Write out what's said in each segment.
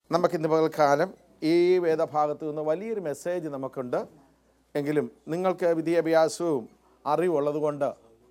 നമുക്കിന്ന് പകൽക്കാലം ഈ വേദഭാഗത്തു നിന്ന് വലിയൊരു മെസ്സേജ് നമുക്കുണ്ട്. എങ്കിലും നിങ്ങൾക്ക് വിദ്യാഭ്യാസവും അറിവുള്ളതുകൊണ്ട്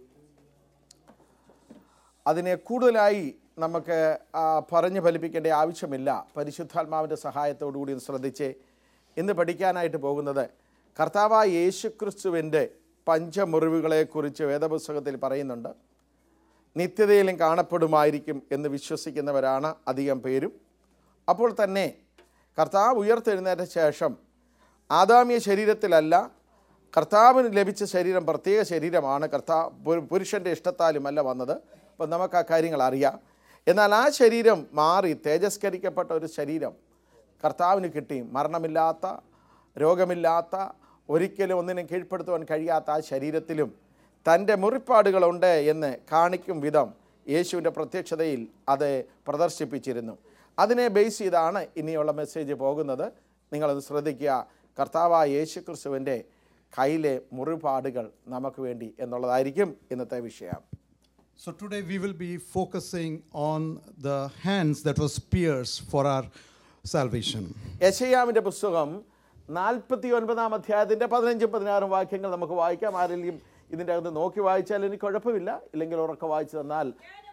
അതിനെ കൂടുതലായി നമുക്ക് പറഞ്ഞു ഫലിപ്പിക്കേണ്ട ആവശ്യമില്ല. പരിശുദ്ധാത്മാവിൻ്റെ സഹായത്തോടു കൂടി ശ്രദ്ധിച്ച് ഇന്ന് പഠിക്കാനായിട്ട് പോകുന്നത് കർത്താവായ യേശുക്രിസ്തുവിൻ്റെ പഞ്ചമുറിവുകളെക്കുറിച്ച് വേദപുസ്തകത്തിൽ പറയുന്നുണ്ട്. നിത്യതയിലും കാണപ്പെടുമായിരിക്കും എന്ന് വിശ്വസിക്കുന്നവരാണ് അധികം പേരും. അപ്പോൾ തന്നെ കർത്താവ് ഉയർത്തെഴുന്നേറ്റ ശേഷം ആദാമ്യ ശരീരത്തിലല്ല, കർത്താവിന് ലഭിച്ച ശരീരം പ്രത്യേക ശരീരമാണ്. പുരുഷൻ്റെ ഇഷ്ടത്താലുമല്ല വന്നത്. അപ്പം നമുക്ക് ആ കാര്യങ്ങൾ അറിയാം. എന്നാൽ ആ ശരീരം മാറി തേജസ്കരിക്കപ്പെട്ട ഒരു ശരീരം കർത്താവിന് കിട്ടി. മരണമില്ലാത്ത, രോഗമില്ലാത്ത, ഒരിക്കലും ഒന്നിനും കീഴ്പ്പെടുത്തുവാൻ കഴിയാത്ത ആ ശരീരത്തിലും തൻ്റെ മുറിപ്പാടുകളുണ്ട് എന്ന് കാണിക്കും വിധം യേശുവിൻ്റെ പ്രത്യക്ഷതയിൽ അത് പ്രദർശിപ്പിച്ചിരുന്നു. അതിനെ ബേസ് ചെയ്താണ് ഇനിയുള്ള മെസ്സേജ് പോകുന്നത്. നിങ്ങളത് ശ്രദ്ധിക്കുക. കർത്താവായ യേശുക്രിസ്തുവിൻ്റെ കയ്യിലെ മുറിപ്പാടുകൾ നമുക്ക് വേണ്ടി എന്നുള്ളതായിരിക്കും ഇന്നത്തെ വിഷയം. So today we will be focusing on the hands that was pierced for our salvation. യെശയ്യാവിൻ്റെ പുസ്തകം 49-ാം അധ്യായത്തിൻ്റെ 15-16 വാക്യങ്ങൾ നമുക്ക് വായിക്കാം. ആരെങ്കിലും ഇതിൻ്റെ അകത്ത് നോക്കി വായിച്ചാൽ എനിക്ക് കുഴപ്പമില്ല, ഇല്ലെങ്കിൽ ഉറക്കെ വായിച്ചു തന്നാൽ.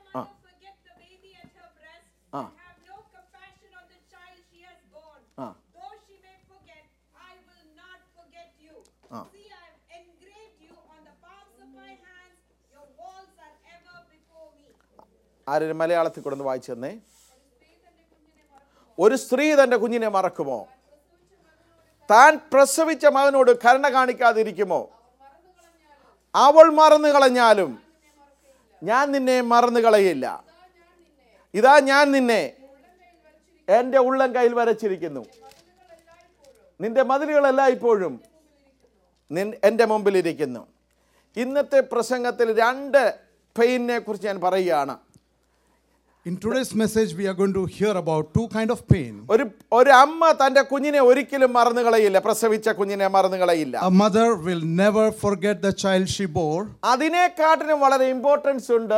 ആരും മലയാളത്തിൽ കൊണ്ടൊന്ന് വായിച്ചു തന്നേ. ഒരു സ്ത്രീ തൻ്റെ കുഞ്ഞിനെ മറക്കുമോ? താൻ പ്രസവിച്ച മകനോട് കരുണ കാണിക്കാതിരിക്കുമോ? അവൾ മറന്നു കളഞ്ഞാലും ഞാൻ നിന്നെ മറന്നു കളയില്ല. ഇതാ ഞാൻ നിന്നെ എൻ്റെ ഉള്ളം കയ്യിൽ വരച്ചിരിക്കുന്നു. നിന്റെ മതിലുകളെല്ലാം ഇപ്പോഴും എൻ്റെ മുമ്പിലിരിക്കുന്നു. ഇന്നത്തെ പ്രസംഗത്തിൽ രണ്ട് പെയിനെ കുറിച്ച് ഞാൻ പറയുകയാണ്. In today's message we are going to hear about two kind of pain. ഒരു അമ്മ തൻ്റെ കുഞ്ഞിനെ ഒരിക്കലും മറന്നു കളയില്ല. പ്രസവിച്ച കുഞ്ഞിനെ മറന്നു കളയില്ല. A mother will never forget the child she bore. അതിനെക്കാട്ടിലും വളരെ ഇമ്പോർട്ടൻസ് ഉണ്ട്.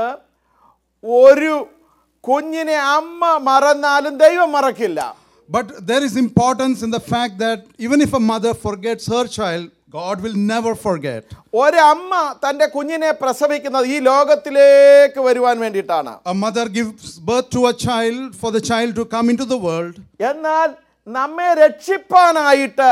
ഒരു കുഞ്ഞിനെ അമ്മ മറന്നാലും ദൈവം മറക്കില്ല. But there is importance in the fact that even if a mother forgets her child, God will never forget. ഒരു അമ്മ തൻ്റെ കുഞ്ഞിനെ പ്രസവിക്കുന്നത് ഈ ലോകത്തിലേക്ക് വരുവാൻ വേണ്ടിയിട്ടാണ്. A mother gives birth to a child for the child to come into the world. എന്നാൽ നമ്മെ രക്ഷിപ്പാനായിട്ട്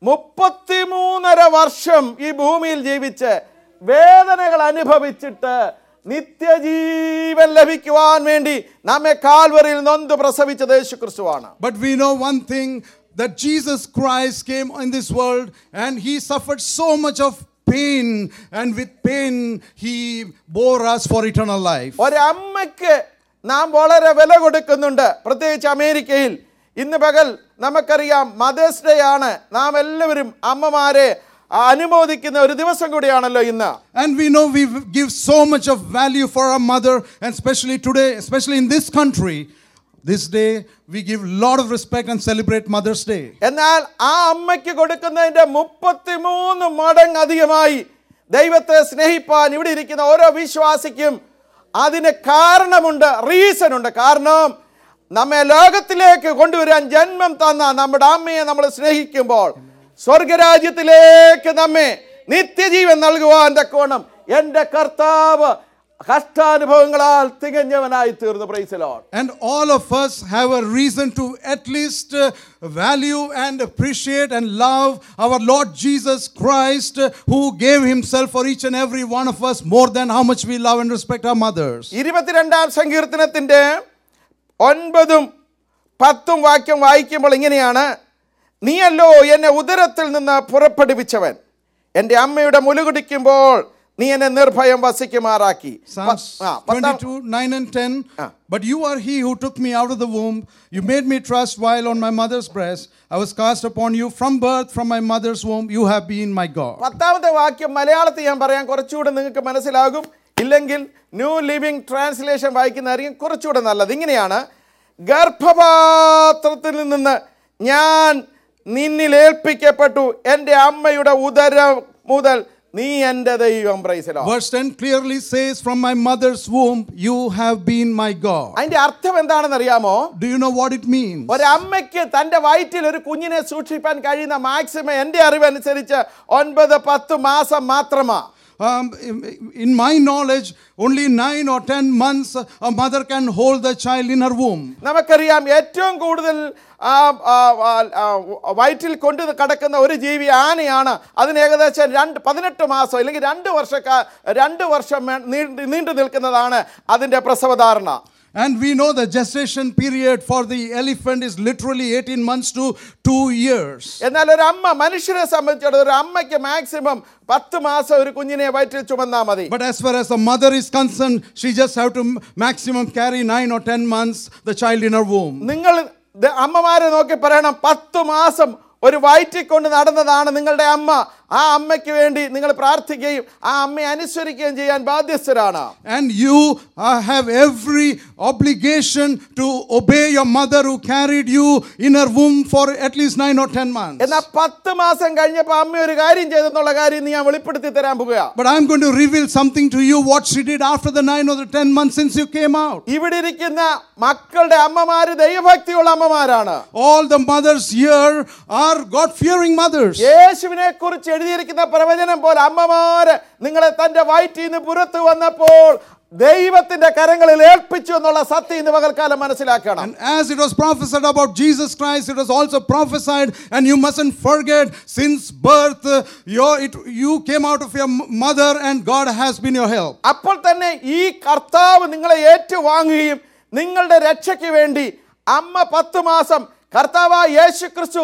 33.5 വർഷം ഈ ഭൂമിയിൽ ജീവിച്ച് വേദനകൾ അനുഭവിച്ചിട്ട് നിത്യജീവൻ ലഭിക്കുവാൻ വേണ്ടി നമ്മെ കാൽവറിയിൽ നൊന്ത് പ്രസവിച്ചത് യേശുക്രിസ്തുവാണ്. But we know one thing, that Jesus Christ came in this world and he suffered so much of pain, and with pain he bore us for eternal life. ഒരു അമ്മയ്ക്ക് നാം വളരെ വില കൊടുക്കുന്നുണ്ട്. പ്രത്യേകിച്ച് അമേരിക്കയിൽ ഇന്ന് പകൽ നമുക്കറിയാം മദേഴ്സ് ഡേ ആണ്. നാം എല്ലാവരും അമ്മമാരെ അനുമോദിക്കുന്ന ഒരു ദിവസം കൂടിയാണല്ലോ ഇന്ന്. And we know we give so much of value for our mother, and especially today, especially in this country, this day we give lot of respect and celebrate Mother's Day. എന്നാൽ ആ അമ്മയ്ക്ക് കൊടുക്കുന്നതിന്റെ 33 മടങ്ങ് അധികമായി ദൈവത്തെ സ്നേഹിപ്പാൻ ഇവിടെ ഇരിക്കുന്ന ഓരോ വിശ്വാസിക്കും അതിന് കാരണമുണ്ട്, റീസൺ ഉണ്ട്. കാരണം നമ്മെ ലോകത്തിലേക്ക് കൊണ്ടുവരാൻ ജന്മം തന്ന നമ്മുടെ അമ്മയെ നമ്മൾ സ്നേഹിക്കുമ്പോൾ സ്വർഗരാജ്യത്തിലേക്ക് നമ്മെ നിത്യജീവൻ നൽകുവാൻ തക്കോണം എൻ്റെ കർത്താവ് കഷ്ടാനുഭവങ്ങളാൽ തികഞ്ഞവനായി തീർന്നു. Praise the Lord. And all of us have a reason to at least value and appreciate and love our Lord Jesus Christ, who gave himself for each and every one of us more than how much we love and respect our mothers. 22-ാം സങ്കീർത്തനത്തിന്റെ 9-10 വാക്യം വായിക്കുമ്പോൾ ഇങ്ങനെയാണ്: നീയല്ലോ എന്നെ ഉദരത്തിൽ നിന്ന് പുറപ്പെടുവിച്ചവൻ, എൻ്റെ അമ്മയുടെ മുലുകുടിക്കുമ്പോൾ നീ എന്നെ നിർഭയം വസിക്കുമാറാക്കി. Psalms 22:9 and 10. But you are he who took me out of the womb. You made me trust while on my mother's breast. I was cast upon you from birth, from my mother's womb. You have been my God. 10-ാമത്തെ വാക്യം മലയാളത്തിൽ ഞാൻ പറയാൻ കുറച്ചുകൂടെ നിങ്ങൾക്ക് മനസ്സിലാകും. ഇല്ലെങ്കിൽ new living translation വായിക്കുന്നതായിരിക്കും കുറച്ചുകൂടെ നല്ലത്. ഇങ്ങനെയാണ്: ഗർഭപാത്രത്തിൽ നിന്ന് ഞാൻ നിന്നിൽ ഏൽപ്പിക്കപ്പെട്ടു, എൻ്റെ അമ്മയുടെ ഉദരം മുതൽ നീ എൻ്റെ ദൈവം. Praise the Lord. Verse 10 clearly says, from my mother's womb you have been my God. അതിന്റെ അർത്ഥം എന്താണെന്ന് അറിയാമോ? Do you know what it means? ഒരമ്മയ്ക്ക് തന്റെ വയറ്റിൽ ഒരു കുഞ്ഞിനെ സൂക്ഷിക്കാൻ കഴിയുന്ന മാക്സിമം എൻ്റെ അറിവനുസരിച്ച് 9-10 മാസം മാത്രമാ. In my knowledge, only 9 or 10 months a mother can hold the child in her womb. നമുക്കറിയാം ഏറ്റവും കൂടുതൽ വയറ്റിൽ കൊണ്ട് കിടക്കുന്ന ഒരു ജീവി ആനയാണ്. അതിന് ഏകദേശം 18 മാസം അല്ലെങ്കിൽ 2 വർഷം നീണ്ടു നിൽക്കുന്നതാണ് അതിൻ്റെ പ്രസവധാരണ. And we know the gestation period for the elephant is literally 18 months to 2 years. എന്നാൽ ഒരു അമ്മ, മനുഷ്യരെ സംബന്ധിച്ചിടത്തോളം ഒരു അമ്മയ്ക്ക് മാക്സിമം 10 മാസം ഒരു കുഞ്ഞിനെ വയറ്റിൽ ചുമന്നാ മതി. But as far as a mother is concerned, she just have to maximum carry 9 or 10 months the child in her womb. നിങ്ങൾ അമ്മമാരെ നോക്കി പറയണം, 10 മാസം ഒരു വയറ്റിൽ കൊണ്ട് നടന്നതാണ് നിങ്ങളുടെ അമ്മ. ആ അമ്മയ്ക്ക് വേണ്ടി നിങ്ങൾ പ്രാർത്ഥിക്കുകയും ആ അമ്മയെ അനുസരിക്കുകയും ചെയ്യാൻ ബാധ്യസ്ഥരാണ്. And you have every obligation to obey your mother who carried you in her womb for at least 9 or 10 months. എന്നാൽ 10 മാസം കഴിഞ്ഞപ്പോൾ അമ്മ ഒരു കാര്യം ചെയ്തെന്നുള്ള കാര്യം ഞാൻ വെളിപ്പെടുത്തി തരാൻ പോകുക. But I'm going to reveal something to you what she did after the 9 or the 10 months since you came out. ഇവിടെ ഇരിക്കുന്ന മക്കളുടെ അമ്മമാര് ദൈവഭക്തിയുള്ള അമ്മമാരാണ്. All the mothers here are God-fearing mothers. യേശുവിനെ കുറിച്ച് എഴുതിയിരിക്കുന്ന പ്രവചനം പോലെ അമ്മമാര് നിങ്ങളെ തന്റെ വയറ്റിൽ നിന്ന് പുറത്തു വന്നപ്പോൾ ദൈവത്തിന്റെ കരങ്ങളിൽ ഏൽപ്പിച്ചു എന്നുള്ള സത്യം ഇന്ന് പകൽക്കാലം മനസ്സിലാക്കണം. And as it was prophesied about Jesus Christ, it was also prophesied, and you mustn't forget, since birth you came out of your mother and God has been your help. അപ്പോൾ തന്നെ ഈ കർത്താവ് നിങ്ങളെ ഏറ്റുവാങ്ങുകയും നിങ്ങളുടെ രക്ഷയ്ക്ക് വേണ്ടി അമ്മ 10 മാസം, കർത്താവായ യേശുക്രിസ്തു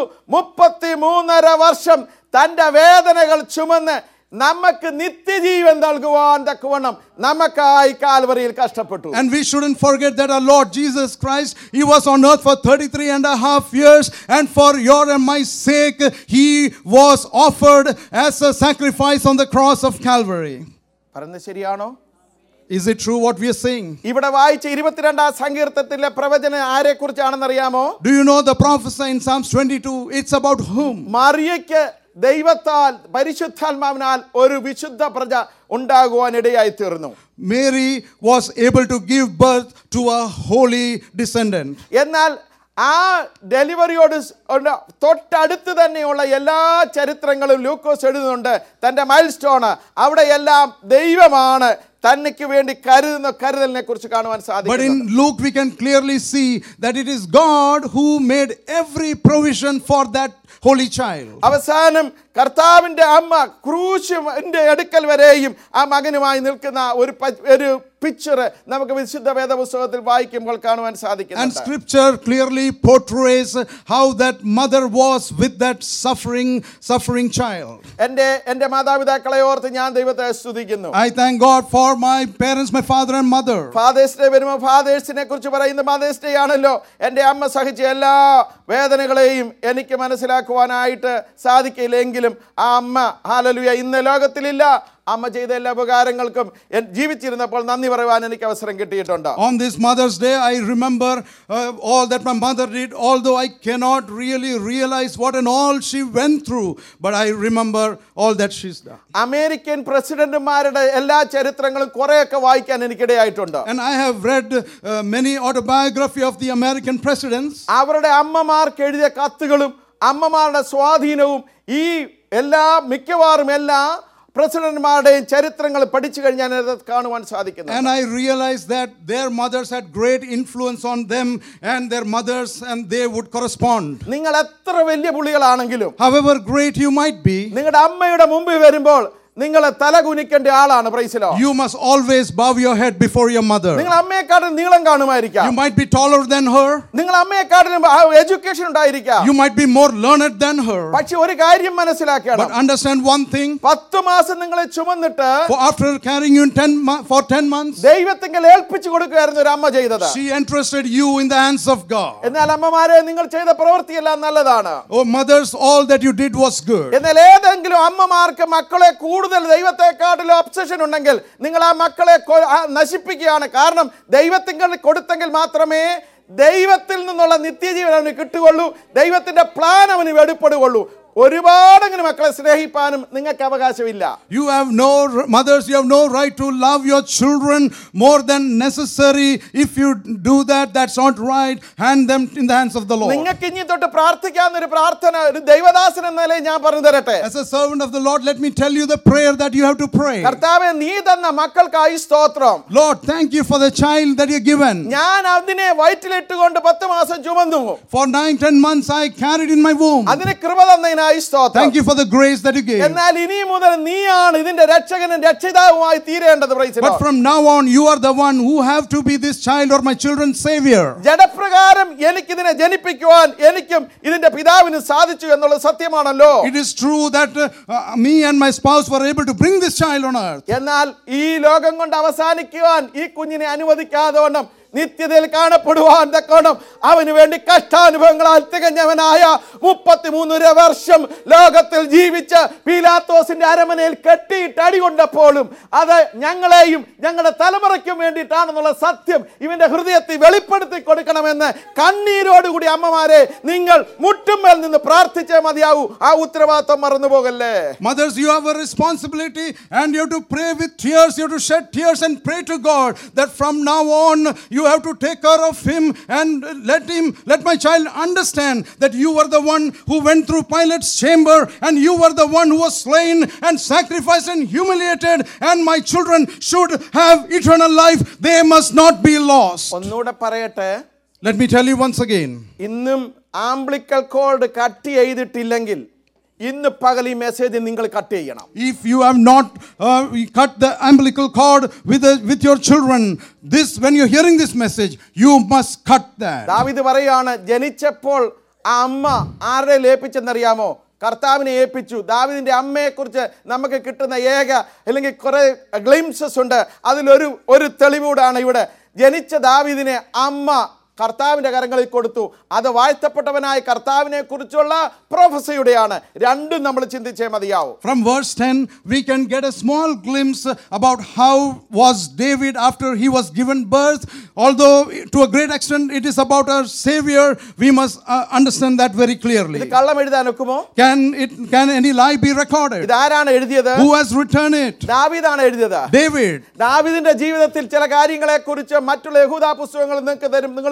33.5 വർഷം തന്റെ വേദനകൾ ചുമന്ന് നമുക്ക് നിത്യജീവൻ നൽകുവാൻ തക്കവണ്ണം നമുക്കായി കാൽവരിയിൽ കഷ്ടപ്പെട്ടു. And we shouldn't forget that our Lord Jesus Christ, he was on earth for 33.5 years, and for your and my sake he was offered as a sacrifice on the cross of Calvary. പറഞ്ഞത് ശരിയാണോ? Is it true what we are saying? ഇവിടെ വായിച്ച 22-ാം സങ്കീർത്തനത്തിലെ പ്രവചനം ആരെ കുറിച്ചാണെന്ന് അറിയാമോ? Do you know the prophecy in Psalms 22? It's about whom? മറിയയ്ക്ക് ദൈവത്താൽ പരിശുദ്ധാത്മാവിനാൽ ഒരു വിശുദ്ധ പ്രജ ഉണ്ടാകുവാൻ ഇടയായി തീർന്നു. Mary was able to give birth to a holy descendant. എന്നാൽ ആ ഡെലിവറിയോട് തൊട്ടടുത്ത് തന്നെയുള്ള എല്ലാ ചരിത്രങ്ങളും ലൂക്കോസ് എഴുതുന്നുണ്ട്. തൻ്റെ മൈൽ സ്റ്റോണ് അവിടെയെല്ലാം ദൈവമാണ് തനിക്ക് വേണ്ടി കരുതലിനെ കുറിച്ച് കാണുവാൻ സാധിക്കും. But in Luke we can clearly see that it is God who made every provision for that holy child. അവസാനം കർത്താവിന്റെ അമ്മ ക്രൂശിന്റെ അടുക്കൽ വരെയും ആ മകനുമായി നിൽക്കുന്ന ഒരു പിക്ചർ നമുക്ക് വിശുദ്ധ വേദപുസ്തകത്തിൽ വായിക്കുമ്പോൾ കാണുവാൻ സാധിക്കും. And scripture clearly portrays how that mother was with that suffering child. എൻ്റെ മാതാപിതാക്കളെ ഓർത്ത് ഞാൻ ദൈവത്തെ സ്തുതിക്കുന്നു. I thank God for my parents, my father and mother. Father's day വരുമ്പോൾ ഫാദേഴ്സിനെ കുറിച്ച് പറയുന്ന മദേഴ്സ് ഡേ ആണല്ലോ. എൻ്റെ അമ്മ സഹിച്ച എല്ലാ വേദനകളെയും എനിക്ക് മനസ്സിലാക്കുവാനായിട്ട് സാധിക്കില്ലെങ്കിലും ആ അമ്മ ഹല്ലേലൂയ ഇന്ന് ലോകത്തിലില്ല. അമ്മ ചെയ്ത എല്ലാ ഉപകാരങ്ങൾക്കും ജീവിച്ചിരുന്നപ്പോൾ നന്ദി പറയുവാൻ എനിക്ക് അവസരം കിട്ടിയിട്ടുണ്ട്. On this Mother's Day I remember all that my mother did, although I cannot really realize what and all she went through, but I remember all that she's done. American പ്രസിഡന്റുമാരുടെ എല്ലാ ചരിത്രങ്ങളും കുറെയൊക്കെ വായിക്കാൻ എനിക്കിടയായിട്ടുണ്ട്. And I have read many autobiography of the American presidents. അവരുടെ അമ്മമാർക്ക് എഴുതിയ കത്തുകളും അമ്മമാരുടെ സ്വാധീനവും ഈ മിക്കവാറും എല്ലാ പ്രസിഡന്റുമാരുടെയും ചരിത്രങ്ങൾ പഠിച്ചു കഴിഞ്ഞാൽ കാണുവാൻ സാധിക്കുന്നു. And I realized that their mothers had great influence on them, and their mothers and they would correspond. നിങ്ങൾ എത്ര വലിയ പുള്ളികളാണെങ്കിലും, however great you might be, നിങ്ങളുടെ അമ്മയുടെ മുമ്പിൽ വരുമ്പോൾ നിങ്ങൾ തല കുനിക്കേണ്ട ആളാണ്. Praise the Lord. You must always bow your head before your mother. നിങ്ങൾ അമ്മയെക്കാളും നീളം കാണുമായിരിക്കാം. You might be taller than her. നിങ്ങൾ അമ്മയെക്കാളും എഡ്യൂക്കേഷൻ ഉണ്ടായിരിക്കാം. You might be more learned than her. പക്ഷേ ഒരു കാര്യം മനസ്സിലാക്കണം. But understand one thing. 10 മാസം നിങ്ങളെ ചുമന്നിട്ട് after carrying you for 10 months, ദൈവത്തിങ്കൽ ഏൽപ്പിച്ചു കൊടുക്കുകയായിരുന്നു ഒരു അമ്മ ചെയ്തത്. She entrusted you in the hands of God. എന്നാൽ അമ്മമാരെ നിങ്ങൾ ചെയ്ത പ്രവൃത്തിയെല്ലാം നല്ലതാണ്. Oh mothers, all that you did was good. എന്നാൽ ഏതെങ്കിലും അമ്മമാർക്ക് മക്കളെ കൂടുതൽ ദൈവത്തെക്കാട്ടിലും ഒബ്സഷൻ ഉണ്ടെങ്കിൽ നിങ്ങൾ ആ മക്കളെ നശിപ്പിക്കുകയാണ്. കാരണം ദൈവത്തിങ്കൽ കൊടുത്തെങ്കിൽ മാത്രമേ ദൈവത്തിൽ നിന്നുള്ള നിത്യജീവൻ അവന് കിട്ടുകയുള്ളൂ. ദൈവത്തിന്റെ പ്ലാൻ അവന് വെളിപ്പെടുകയുള്ളൂ. ഒരുപാടെങ്കിലും മക്കളെ സ്നേഹിപ്പാനും നിങ്ങൾക്ക് അവകാശമില്ല. You have no, mothers, you have no right to love your children more than necessary. If you do that, that's not right. Hand them in the hands of the Lord. നിങ്ങൾക്ക് ഇനി തൊട്ട് പ്രാർത്ഥിക്കാവുന്ന ഒരു പ്രാർത്ഥന ഒരു ദൈവദാസൻ എന്ന നിലയിൽ ഞാൻ പറഞ്ഞു തരട്ടെ. As a servant of the Lord, let me tell you the prayer that you have to pray. കർത്താവേ, നീ തന്ന മക്കൾക്കായി സ്തോത്രം. Lord, thank you for the child that you given. ഞാൻ അതിനെ വയറ്റിലിട്ടുകൊണ്ട് 10 മാസം ചുമന്നു. For 9-10 months I carried in my womb. അതിന് കൃപ തന്നതിനായി സ്തോത്രം. Thank you for the grace that you gave. എന്നാൽ ഇനി മുതൽ നീയാണ് ഇതിന്റെ രക്ഷകനും രക്ഷിതാവുമായി തീരേണ്ടത്. Praise But from now on, you are the one who have to be this child or my children's savior. ജഡപ്രകാരം എനിക്കിതിനെ ജനിപ്പിക്കുവാൻ എനിക്കും ഇതിന്റെ പിതാവിനും സാധിച്ചു എന്നുള്ളത് സത്യമാണല്ലോ. It is true that me and my spouse were able to bring this child on earth. എന്നാൽ ഈ ലോകം കൊണ്ട് അവസാനിക്കുവാൻ ഈ കുഞ്ഞിനെ അനുവദിക്കാതെ വണ്ണം നിത്യതയിൽ കാണപ്പെടുവാൻ തക്കോണം അവന് വേണ്ടി കഷ്ടാനുഭവങ്ങളാൽ തികഞ്ഞവനായ 33 വർഷം ലോകത്തിൽ ജീവിച്ച് പീലാത്തോസിന്റെ അരമനയിൽ കെട്ടിയിട്ട് അടികൊണ്ടപ്പോഴും അത് ഞങ്ങളെയും ഞങ്ങളുടെ തലമുറയ്ക്കും വേണ്ടിയിട്ടാണെന്നുള്ള സത്യം ഇവന്റെ ഹൃദയത്തിൽ വെളിപ്പെടുത്തി കൊടുക്കണമെന്ന് കണ്ണീരോടുകൂടി അമ്മമാരെ നിങ്ങൾ മുട്ടുമേൽ നിന്ന് പ്രാർത്ഥിച്ചേ മതിയാവൂ. ആ ഉത്തരവാദിത്വം മറന്നുപോകല്ലേ. Mothers, you have a responsibility and you have to pray with tears. You have to shed tears and pray to God that from now on you have to take care of him and let my child understand that you were the one who went through Pilate's chamber and you were the one who was slain and sacrificed and humiliated, and my children should have eternal life. They must not be lost. ഒന്നുകൂടെ പറയട്ടെ. Let me tell you once again. ഇന്നും umbilical cord cut ചെയ്തിട്ടില്ലെങ്കിൽ ഇന്ന് പകൽ ഈ message നിങ്ങൾ cut ചെയ്യണം. If you have not cut the umbilical cord with your children, when you're hearing this message, you must cut that. ദാവീദ് പറയാണ്, ജനിച്ചപ്പോൾ ആ അമ്മ ആരെ ഏൽപ്പിച്ചെന്നറിയാമോ? കർത്താവിനെ ഏൽപ്പിച്ചു. ദാവീദിന്റെ അമ്മയെ കുറിച്ച് നമുക്ക് കിട്ടുന്ന അല്ലെങ്കിൽ കുറെ ഗ്ലിംസസ് ഉണ്ട്. അതിലൊരു തെളിവൂടാണ് ഇവിടെ. ജനിച്ച ദാവീദിനെ അമ്മ കർത്താവിന്റെ കരങ്ങളിൽ കൊടുത്തു. അത് വാഴ്ത്തപ്പെട്ടവനായ കർത്താവിനെ കുറിച്ചുള്ള പ്രൊഫസിയുടെയാണ്. രണ്ടും നമ്മൾ ചിന്തിച്ചേ മതിയാവും. From verse 10 we can get a small glimpse about how was David after he was given birth. Although to a great extent it is about our savior, we must understand that very clearly. ഇത് കള്ളം എഴുതാൻ ഒക്കുമോ? Can any lie be recorded? ഇത് ആരാണ് എഴുതിയത്? Who has written it? ദാവീദാണ് എഴുതിയത്. David. ദാവീദിന്റെ ജീവിതത്തിൽ ചില കാര്യങ്ങളെ കുറിച്ച് മറ്റുള്ള യഹൂദ പുസ്തകങ്ങൾ നിങ്ങൾക്ക് തരും. നിങ്ങൾ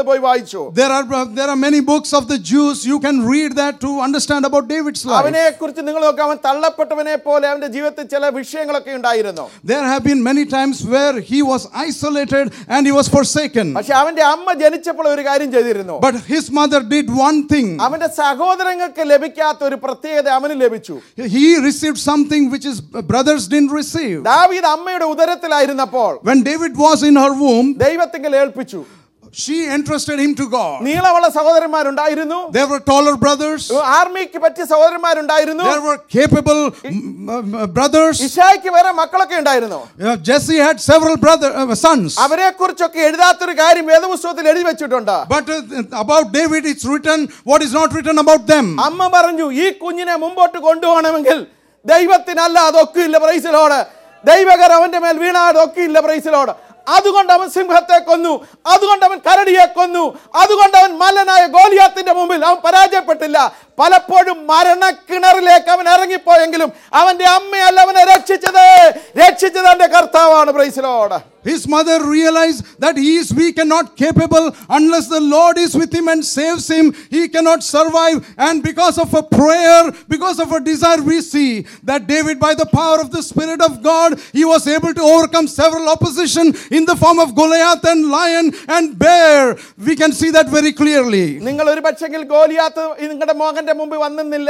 There are many books of the Jews. You can read that to understand about David's life. അവനെ കുറിച്ച് നിങ്ങൾ നോക്കുക. അവൻ തള്ളപ്പെട്ടവനെ പോലെ അവന്റെ ജീവിതത്തിൽ ചില വിഷയങ്ങളൊക്കെ ഉണ്ടായിരുന്നു. There have been many times where he was isolated and he was forsaken. പക്ഷേ അവന്റെ അമ്മ ജനിച്ചപ്പോൾ ഒരു കാര്യം ചെയ്തിരുന്നു. But his mother did one thing. അവന്റെ സഹോദരങ്ങൾക്ക് ലഭിക്കാത്ത ഒരു പ്രത്യേകത അവന് ലഭിച്ചു. He received something which his brothers didn't receive. ദാവീദ് അമ്മയുടെ ഉദരത്തിലായിരുന്നപ്പോൾ when David was in her womb, ദൈവത്തിങ്കൽ ഏൽപ്പിച്ചു. she entrusted him to God. നീളമുള്ള സഹോദരന്മാരുണ്ടായിരുന്നു. There were taller brothers. ആർമിക്ക് പറ്റിയ സഹോദരന്മാരുണ്ടായിരുന്നു. There were capable brothers. ഇശായിക്ക് വേറെ മക്കളൊക്കെ ഉണ്ടായിരുന്നു. Jesse had several sons. അവരെ കുറിച്ചൊക്കെ എഴുതാത്തൊരു കാര്യം വേദപുസ്തകത്തിൽ എഴുതി വെച്ചിട്ടുണ്ട്. But about David it's written what is not written about them. അമ്മ പറഞ്ഞു, ഈ കുഞ്ഞിനെ മുമ്പോട്ട് കൊണ്ടുപോകണമെങ്കിൽ ദൈവത്തിനല്ല അതൊക്കെയില്ല. Praise the Lord. ദൈവകരം അവന്റെ മേൽ വീണാൽ അതൊക്കെയില്ല. Praise the Lord. അതുകൊണ്ട് അവൻ സിംഹത്തെ കൊന്നു, അതുകൊണ്ട് അവൻ കരടിയെ കൊന്നു, അതുകൊണ്ട് അവൻ മല്ലനായ ഗോലിയാത്തിന്റെ മുമ്പിൽ അവൻ പരാജയപ്പെട്ടില്ല. പലപ്പോഴും മരണക്കിണറിലേക്ക് അവൻ ഇറങ്ങിപ്പോയെങ്കിലും അവന്റെ അമ്മയല്ല അവനെ രക്ഷിച്ചത് അവന്റെ കർത്താവാണ്. Praise the Lord. His mother realized that he is weak and not capable. Unless the Lord is with him and saves him, he cannot survive. And because of a prayer, because of a desire, we see that David, by the power of the Spirit of God, he was able to overcome several opposition in the form of Goliath and lion and bear. We can see that very clearly. നിങ്ങൾ ഒരു പക്ഷെങ്കിൽ ഗോലിയാത്ത് നിങ്ങളുടെ മകന്റെ മുമ്പിൽ വന്നില്ല,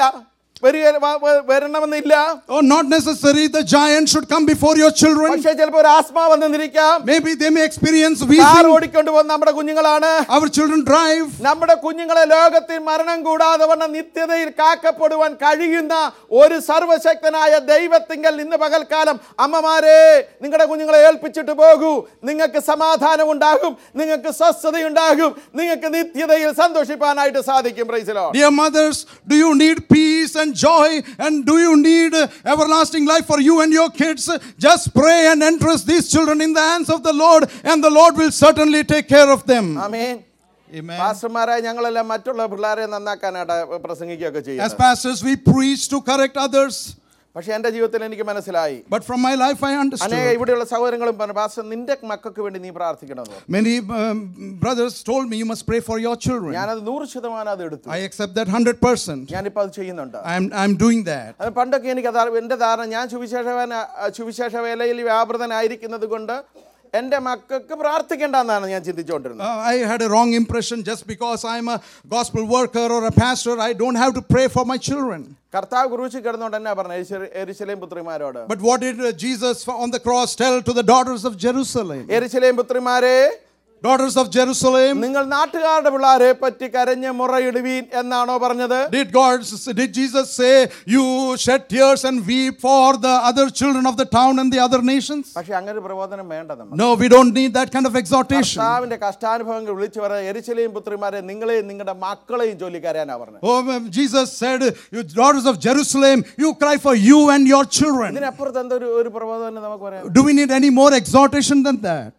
വരണമെന്നില്ല. Oh, not necessary. The giant should come before your children. പക്ഷേ ചിലപ്പോൾ ഒരു ആസ്മ വന്നിരിക്കാം. Maybe they may experience car wheezing. ഓടിക്കൊണ്ട് പോകുന്ന നമ്മുടെ കുഞ്ഞുങ്ങളാണ്. Our children drive. നമ്മുടെ കുഞ്ഞുങ്ങളെ ലോകത്തിൽ മരണം കൂടാതെ വന്ന നിത്യതയിൽ കാക്കപ്പെടുവാൻ കഴിയുന്ന ഒരു സർവശക്തനായ ദൈവത്തിങ്കൽ ഇന്ന് പകൽക്കാലം അമ്മമാരെ നിങ്ങളുടെ കുഞ്ഞുങ്ങളെ ഏൽപ്പിച്ചിട്ട് പോകൂ. നിങ്ങൾക്ക് സമാധാനം ഉണ്ടാകും, നിങ്ങൾക്ക് സ്വസ്ഥതയുണ്ടാകും, നിങ്ങൾക്ക് നിത്യതയിൽ സന്തോഷിപ്പാനായിട്ട് സാധിക്കും. Praise the Lord. Dear mothers, do you need peace and joy, and do you need everlasting life for you and your kids? Just pray and entrust these children in the hands of the Lord, and the Lord will certainly take care of them. Amen. Amen. പാസ്റ്റർമാരായ ഞങ്ങളെല്ലാം മറ്റുള്ള പിള്ളേരെ നന്നാക്കാനായിട്ട് പ്രസംഗിക്കുകയൊക്കെ As ചെയ്യും. pastors, we preach to correct others. പക്ഷെ എൻ്റെ ജീവിതത്തിൽ എനിക്ക് മനസ്സിലായി, But from my life, I അനേക understood. ഇവിടെയുള്ള സഹോദരങ്ങളും പറഞ്ഞു, പാസ്റ്റർ നിന്റെ മക്കൾക്ക് വേണ്ടി നീ പ്രാർത്ഥിക്കണമെന്ന്. Many brothers told me, you must pray for your children. ഞാനത് 100% അത് എടുത്തു. I accept that 100%. ഞാനിപ്പോൾ അത് ചെയ്യുന്നുണ്ട്. I'm doing that. അത് പണ്ടൊക്കെ എനിക്ക് എൻ്റെ ധാരണ, ഞാൻ സുവിശേഷ വേലയിൽ വ്യാപൃതനായിരിക്കുന്നത് കൊണ്ട് എൻ്റെ മക്കൾക്ക് പ്രാർത്ഥിക്കേണ്ടെന്നാണ് ഞാൻ ചിന്തിച്ചുകൊണ്ടിരുന്നത്. I had a wrong impression. Just because I'm a gospel worker or a pastor, I don't have to pray for my children. കർത്താവ് ക്രൂശിൽ കിടന്നുകൊണ്ട് എന്നാ പറഞ്ഞു യെരുശലേം പുത്രിമാരോട്? But what did Jesus on the cross tell to the daughters of Jerusalem? യെരുശലേം പുത്രിമാരെ, Daughters of Jerusalem, നിങ്ങൾ നാട്ടുകാരുടെ പിള്ളേരെ പറ്റി കരഞ്ഞ് മുറയിടുവീൻ എന്നാണോ പറഞ്ഞത്? did Jesus say you shed tears and weep for the other children of the town and the other nations? പക്ഷെ അങ്ങനെ ഒരു പ്രബോധനം വേണ്ട നമുക്ക്. No, we don't need that kind of exhortation. കർത്താവിന്റെ കഷ്ടാനുഭവങ്ങൾ വിളിച്ചു പറയാൻ യെരുശലേം പുത്രിമാരെ നിങ്ങളെയും നിങ്ങളുടെ മക്കളെയും ചൊല്ലിക്കരയാനാ പറഞ്ഞത്. Oh, Jesus said, you daughters of Jerusalem, you cry for you and your children. ഇതിനപ്പുറത്ത് എന്താ ഒരു പ്രബോധനം നമുക്ക് പറയാം? Do we need any more exhortation than that?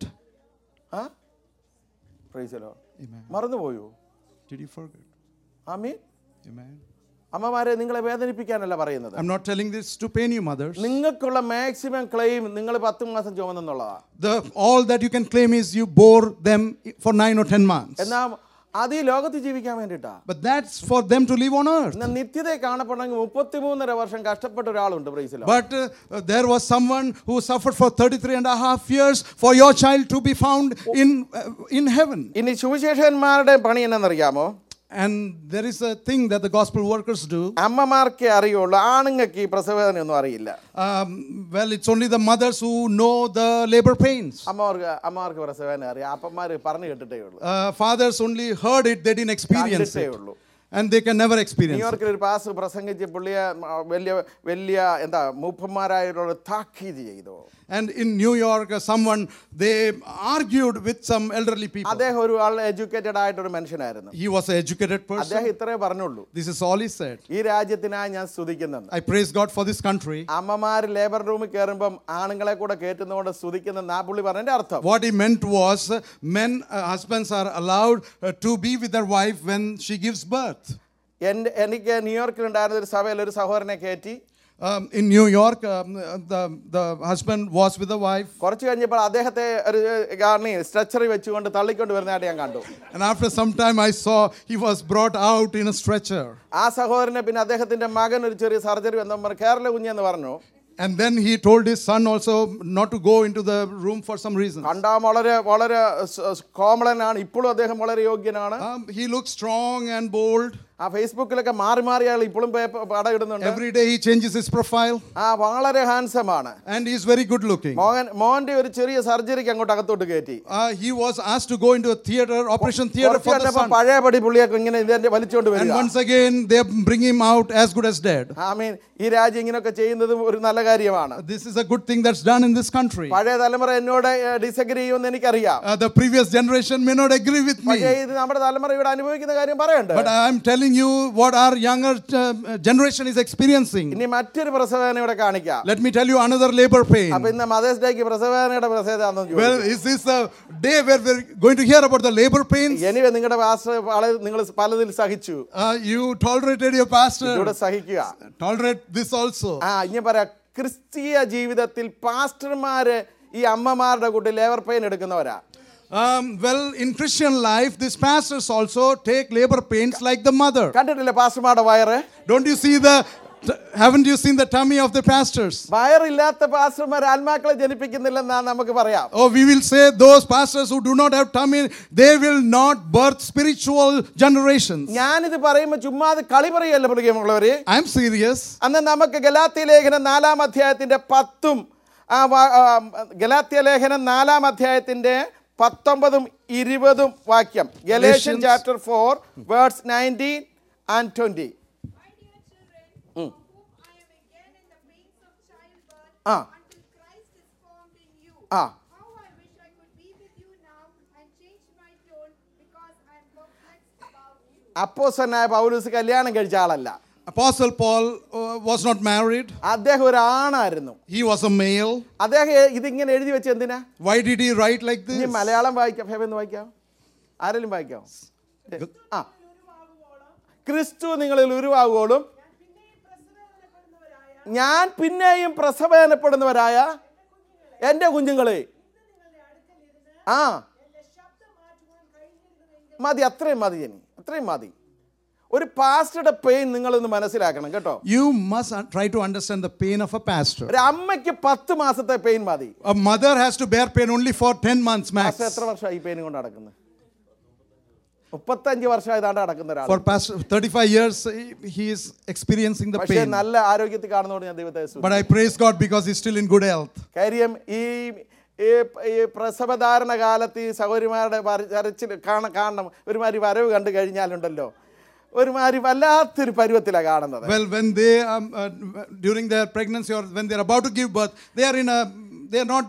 മറന്നുപോയോ? Did you forget? Amin. Amen. അമ്മമാരെ, നിങ്ങളെ വേദനിപ്പിക്കാനല്ല പറയുന്നത്. I'm not telling this to pain you, mothers. നിങ്ങൾക്കുള്ള മാക്സിമം ക്ലെയിം നിങ്ങൾ 10 മാസം ചുമന്നുള്ളതാ. All that you can claim is you bore them for 9 or 10 months. എന്നാ അത് ഈ ലോകത്ത് ജീവിക്കാൻ വേണ്ടിട്ടാ. But that's for them to live on earth. നിത്യതയെ കാണപ്പെടണമെങ്കിൽ 33.5 വർഷം കഷ്ടപ്പെട്ട ഒരാളുണ്ട്. Praise Lord. But there was someone who suffered for 33.5 years for your child to be found in heaven. ഇനി സുവിശേഷകന്മാരുടെ പണി എന്നറിയാമോ? And there is a thing that the gospel workers do. അമ്മമാർക്കേ അറിയുള്ളൂ, ആണുങ്ങൾക്ക് ഈ പ്രസവവേദനയൊന്നും അറിയില്ല. Well, it's only the mothers who know the labor pains. അമ്മമാർക്ക് പ്രസവവേദന അറിയാം, അപ്പന്മാര് പറഞ്ഞു കേട്ടിട്ടേ ഉള്ളൂ. Fathers only heard it, they didn't experience it. And they can never experience it. ന്യൂയോർക്കിൽ ഒരു പാസ് പ്രസംഗിച്ച് പുള്ളിയെ വലിയ എന്താ മൂപ്പന്മാരായിട്ടുള്ള താക്കീത് ചെയ്തു. And in New York, they argued with some elderly people. അദ്ദേഹം ഒരു എഡ്യൂക്കേറ്റഡ് ആയിട്ടൊരു മനുഷ്യനായിരുന്നു. He was an educated person. അദ്ദേഹം ഇത്രേ പറഞ്ഞുള്ളൂ, This is all he said. ഈ രാജ്യത്തിനായി ഞാൻ സ്തുതിക്കുന്നുണ്ട്. I praise God for this country. അമ്മമാര് ലേബർ റൂമിൽ കയറുമ്പം ആണുങ്ങളെ കൂടെ കയറ്റുന്നതുകൊണ്ട് സ്തുതിക്കുന്ന പുള്ളി പറഞ്ഞതിന്റെ അർത്ഥം. What he meant was, husbands are allowed to be with their wife when she gives birth. എനിക്ക് ന്യൂയോർക്കിൽ ഉണ്ടായിരുന്ന ഒരു സഭയിൽ ഒരു സഹോദരനെ കയറ്റി. In New York, the husband was with the wife. കുറച്ച് കഴിഞ്ഞപ്പോൾ അദ്ദേഹത്തെ ഒരു സ്ട്രെച്ചറിൽ വെച്ചുകൊണ്ട് തള്ളിക്കൊണ്ട് വരുന്നതായിട്ട് ഞാൻ കണ്ടു. And after some time I saw he was brought out in a stretcher. ആ സഹോദരനെ പിന്നെ അദ്ദേഹത്തിന്റെ മകൻ ഒരു ചെറിയ സർജറി വന്നപ്പോൾ കേരള കുഞ്ഞെന്ന് പറഞ്ഞു. And then he told his son also not to go into the room for some reason. കണ്ടാ വളരെ കോമളനാണ്, ഇപ്പോഴും അദ്ദേഹം വളരെ യോഗ്യനാണ്. He looks strong and bold. ആ ഫേസ്ബുക്കിലൊക്കെ മാറി അയാൾ ഇപ്പോഴും പടം ഇടുന്നുണ്ട്. Every day he changes his profile. വളരെ ഹാൻസം ആണ്. And he is very good looking. മോന്റെ ഒരു ചെറിയ സർജറിക്ക് അങ്ങോട്ട് അകത്തോട്ട് കയറ്റി. He was asked to go into a theater, operation theater for the son. പഴയപടി പുള്ളിയൊക്കെ ഇങ്ങനെ ഇതിന്റെ വലിച്ചോണ്ട് വരിക. And once again they bring him out as good as dead. ആമീൻ. ഈ രാജ്യം ഇങ്ങനെയൊക്കെ ചെയ്യുന്നതും ഒരു നല്ല കാര്യമാണ്. This is a good thing that's done in this country. പഴയ തലമുറ എന്നോട് ഡിസഗ്രി ചെയ്യുമെന്ന് എനിക്കറിയാം. The previous generation may not agree with me. പക്ഷേ ഇത് നമ്മുടെ തലമുറ ഇവിടെ അനുഭവിക്കുന്ന കാര്യം പറയണ്ടേ? But I am telling you what our younger generation is experiencing. ഇനി മറ്റൊരു പ്രസവവേദന ഇവിടെ കാണിക്കാം. Let me tell you another labor pain. അപ്പോൾ ഇന്ന് മദേഴ്സ് ഡേക്ക് പ്രസവവേദനയുടെ പ്രസവവേദന. Well, is this a day where we're going to hear about the labor pains? Anyway നിങ്ങളുടെ പാസ്റ്റർ നിങ്ങൾ പലതിൽ സഹിച്ചു. You tolerated your pastor. ഇവിടെ സഹിക്കുക. Tolerate this also. ഇനി പറയാം, ക്രിസ്തീയ ജീവിതത്തിൽ പാസ്റ്റർമാര് ഈ അമ്മമാരുടെ കൂട്ടി ലേബർ പെയിൻ എടുക്കുന്നവരാ. Well, in Christian life, these pastors also take labor pains like the mother. കണ്ടിട്ടില്ലേ പാസ്റ്റർമാരുടെ വയറ്? Don't you see haven't you seen the tummy of the pastors? വയറില്ലാത്ത പാസ്റ്റർമാർ ആത്മാക്കളെ ജനിപ്പിക്കുന്നില്ലെന്നാണ് നമുക്ക് പറയാം. Oh, we will say those pastors who do not have tummy, they will not birth spiritual generations. ഞാനിത് പറയുമ്പോൾ ചുമ്മാ അത് കളി പറയല്ല പ്രിയമുള്ളവരെ. I am serious. അന്ന് നമുക്ക് ഗലാത്യ ലേഖനം 4-ാം അധ്യായത്തിന്റെ 10-ഉം ഗലാത്യ ലേഖനം 4-ാം അധ്യായത്തിന്റെ 19-ഉം 20-ഉം വാക്യം. Galatians chapter 4 verse 19 and 20. Until Christ is formed in you. How I wish I could be with you now and change my tone because I am perplexed about you. അപ്പോസ്തലനായ പൗലോസ് കല്യാണം കഴിച്ച ആളല്ല. Apostle Paul was not married. അദ്ദേഹം ഒരു ആണായിരുന്നു. He was a male. അദ്ദേഹം ഇതിങ്ങനെ എഴുതി വെച്ച് എന്തിനാ? Why did he write like this? ഇനി മലയാളം വായിക്കാം. എന്ന് വായിക്കാം. ആരെങ്കിലും വായിക്കാം? ആ, ക്രിസ്തു നിങ്ങളിൽ ഉരുവാകുവോളും ഞാൻ പിന്നെയും പ്രസവേദനപ്പെടുന്നവരായ എൻ്റെ കുഞ്ഞുങ്ങളെ, ആ മതി, അത്രയും മതി, അത്രയും മതി. ഒരു പാസ്റ്ററുടെ പെയിൻ നിങ്ങളൊന്ന് മനസ്സിലാക്കണം കേട്ടോ. You must try to understand the pain of a pastor. ഒരു അമ്മയ്ക്ക് 10 മാസത്തെ പെയിൻ മതി. A mother has to bear pain only for 10 months max. എത്ര വർഷമായി ഈ പെയിൻ കൊണ്ട് നടക്കുന്നത്? 35 വർഷമായി ഇതാണ്ട് നടക്കുന്ന ഒരാൾ. For past 35 years he is experiencing the പക്ഷേ pain. നല്ല ആരോഗ്യത്തിൽ കാണുന്നതോട് ഞാൻ ദൈവത്തെ സ്തുതിക്കുന്നു. But I praise God because he's still in good health. കാര്യം ഈ പ്രസവധാരണ കാലത്ത് ഈ സഹോദരിമാരുടെ കരച്ചിൽ കാണണം. ഒരുമാതിരി വരവ് കണ്ടു കഴിഞ്ഞാലുണ്ടല്ലോ, ഒരുമാതിരി വല്ലാത്തൊരു പരുവത്തിലാണ് കാണുന്നത്. Well, when they during their pregnancy or when they are about to give birth, they are not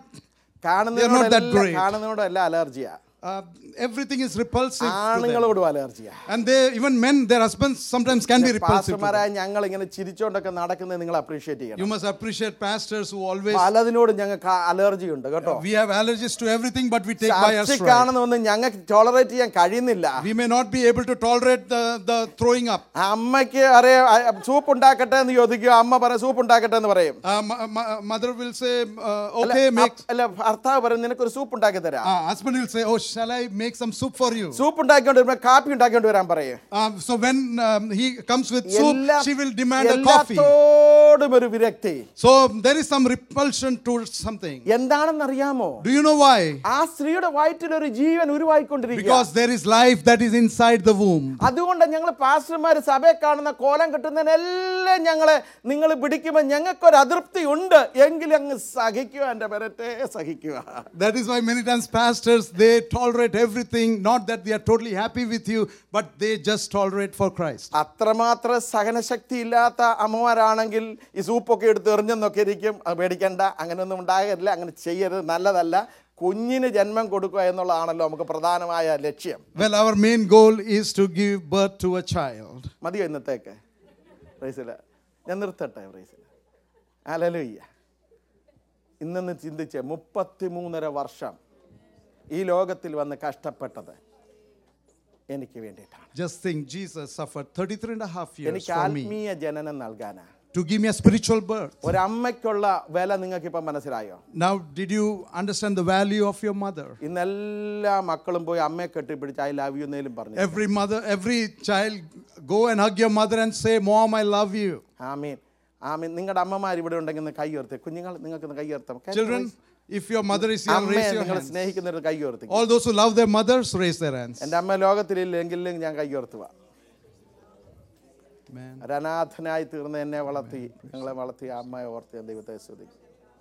that great. കാണുന്നതിനോടല്ല അലർജിയാ. Everything is repulsive to them. ആണുങ്ങളോടും അലർജിയാ. And they, even men, their husbands sometimes can be repulsive to them. പാസ്റ്റർമാരായ ഞങ്ങൾ ഇങ്ങനെ ചിരിച്ചോണ്ടൊക്കെ നടക്കുന്നത് നിങ്ങൾ appreciate ചെയ്യണം. You must appreciate pastors who always, പലതിനോടും ഞങ്ങൾക്ക് allergy ഉണ്ട് കേട്ടോ. we have allergies to everything, but we take by our stride. കാണുന്നൊന്നും ഞങ്ങൾക്ക് tolerate ചെയ്യാൻ കഴിയുന്നില്ല. We may not be able to tolerate the throwing up. അമ്മയ്ക്ക് അറിയാം സൂപ്പ് ഉണ്ടാക്കട്ടെ എന്ന് ചോദിക്കുക, അമ്മ പറയും സൂപ്പ് ഉണ്ടാക്കട്ടെ എന്ന് പറയും. Mother will say, okay, make. അല്ല, ഭർത്താവ് പറയും നിനക്കൊരു സൂപ്പ് ഉണ്ടാക്കി തരാം. Husband will say, oh, shall I make some soup for you? Soup ഉണ്ടാക്കിക്കൊണ്ട് വരുമ്പോൾ കാപ്പി ഉണ്ടാക്കിക്കൊണ്ട് വരാൻ പറയും. So when he comes with soup, she will demand a coffee. എല്ലാത്തോടും ഒരു വിരക്തി. So there is some repulsion to something. എന്താണെന്ന് അറിയാമോ? Do you know why? ആ സ്ത്രീയുടെ വയറ്റിൽ ഒരു ജീവൻ ഉരുവായിക്കൊണ്ടിരിക്കുക. Because there is life that is inside the womb. അതുകൊണ്ട് ഞങ്ങൾ പാസ്റ്റർമാർ സഭയെ കാണുന്ന കോലം കെട്ടുന്നതിനെല്ലാം ഞങ്ങളെ നിങ്ങൾ പിടിക്കുമ്പോൾ ഞങ്ങൾക്കൊരു അതൃപ്തി ഉണ്ട്, എങ്കിലും അങ്ങ് സഹിക്കുക, എൻ്റെ പെരറ്റെ സഹിക്കുക. That is why many times pastors, they tolerate everything, not that they are totally happy with you, but they just tolerate for Christ. അത്രമാത്രം സഹനശക്തി ഇല്ലാത്ത അമ്മമാരാണെങ്കിൽ ഈ സൂപ്പൊക്കെ എടുത്ത് എറിഞ്ഞെന്നൊക്കെ ഇരിക്കും. അത് പേടിക്കണ്ട, അങ്ങനെയൊന്നും ഉണ്ടാകില്ല, അങ്ങനെ ചെയ്യരുത്, നല്ലതല്ല. കുഞ്ഞിന് ജന്മം കൊടുക്കുക എന്നുള്ളതാണല്ലോ നമുക്ക് പ്രധാനമായ ലക്ഷ്യം. Well, our main goal is to give birth to a child. മതിയോ ഇന്നത്തേക്ക്? പ്രൈസില, ഞാൻ നിർത്തട്ടെ. Priscilla, hallelujah. ഇന്നൊന്ന് ചിന്തിച്ച് 33.5 വർഷം ഈ ലോകത്തിൽ വന്ന് കഷ്ടപ്പെട്ടത് എനിക്ക് വേണ്ടിയിട്ടാണ്. Just think, Jesus suffered 33.5 years എനിക്ക് for me ആത്മീയ ജനനം നൽകാനാ, to give me a spiritual birth. ഒരമ്മയ്ക്കുള്ള വില നിങ്ങൾക്ക് ഇപ്പം മനസ്സിലായോ? Now, did you understand the value of your mother? ഇന്നെല്ലാ മക്കളും പോയി അമ്മയെ കെട്ടിപ്പിടിച്ച് ഐ ലവ് യു എന്നേലും പറഞ്ഞു. Every child go and hug your mother and say, Mom, I love you. ആമീൻ, ആമീൻ. നിങ്ങളുടെ അമ്മമാർ ഇവിടെ ഉണ്ടെങ്കിൽ ഒന്ന് കൈ ഉയർത്തി. കുഞ്ഞുങ്ങൾ നിങ്ങൾക്ക് കൈ ഉയർത്താം. Children, if your mother is here, raise your നിങ്ങൾ hands. സ്നേഹിക്കുന്നവർ കൈ ഉയർത്തി. All those who love their mothers, raise their hands. എൻ്റെ അമ്മ ലോകത്തിലില്ലെങ്കിലും ഞാൻ കൈ ഉയർത്തുക. Amen. അനാഥനായി തീർന്ന എന്നെ വളർത്തി, ഞങ്ങളെ വളർത്തി അമ്മയെ ഓർത്തി ദൈവത്തെ സ്തുതിക്കും.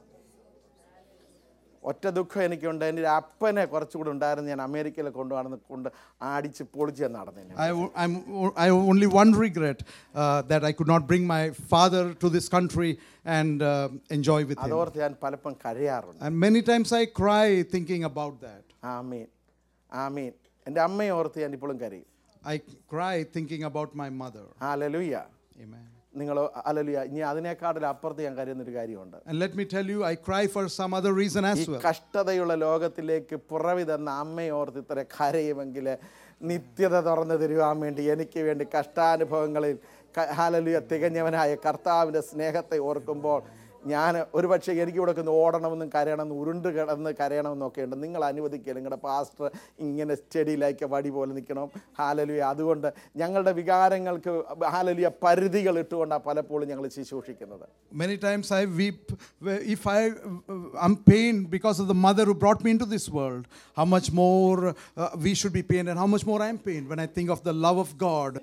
ഒറ്റ ദുഃഖം എനിക്കുണ്ട്, എൻ്റെ അപ്പനെ കുറച്ചുകൂടെ ഉണ്ടായിരുന്നു, ഞാൻ അമേരിക്കയിൽ കൊണ്ട് ആടിച്ച് പൊളിച്ച് നടന്നേനെ. I have only one regret, that I could not bring my father to this country and enjoy with him. അതോർത്ത് ഞാൻ പലപ്പോഴും കരയാറുണ്ട്. And many times I cry thinking about that. ആമീൻ, ആമീൻ. എൻ്റെ അമ്മയെ ഓർത്ത് ഞാൻ ഇപ്പോഴും കരയും. I cry thinking about my mother. Hallelujah. Amen. നിങ്ങൾ ഹല്ലേലൂയ. ഇനി അതിനേക്കാട്ടിൽ അപ്പുറത്ത് ഞാൻ കരയുന്നൊരു കാര്യമുണ്ട്. And let me tell you, I cry for some other reason as ഈ well. കഷ്ടതയുള്ള ലോകത്തിലേക്ക് പുറവി തന്ന അമ്മയെ ഓർത്ത് ഇത്ര കരയുമെങ്കിൽ നിത്യത തുറന്നു തരുവാൻ വേണ്ടി എനിക്ക് വേണ്ടി കഷ്ടാനുഭവങ്ങളിൽ ഹല്ലേലൂയ തികഞ്ഞവനായ കർത്താവിൻ്റെ സ്നേഹത്തെ ഓർക്കുമ്പോൾ ഞാൻ ഒരുപക്ഷെ എനിക്ക് ഇവിടെ ഒന്ന് ഓടണമെന്നും കരയണമെന്നും ഉരുണ്ട് കിടന്ന് കരയണമെന്നൊക്കെ ഉണ്ട്. നിങ്ങൾ അനുവദിക്കുക, നിങ്ങളുടെ പാസ്റ്റർ ഇങ്ങനെ സ്റ്റഡിയിലേക്ക് വടി പോലെ നിൽക്കണം. ഹല്ലേലൂയ. അതുകൊണ്ട് ഞങ്ങളുടെ വികാരങ്ങൾക്ക് ഹല്ലേലൂയ പരിധികൾ ഇട്ടുകൊണ്ടാണ് പലപ്പോഴും ഞങ്ങൾ ശുശ്രൂഷിക്കുന്നത്. Many times I weep if I'm pained because of the mother who brought me into this world. How much more we should be pained, and how much more I'm pained when I think of the love of God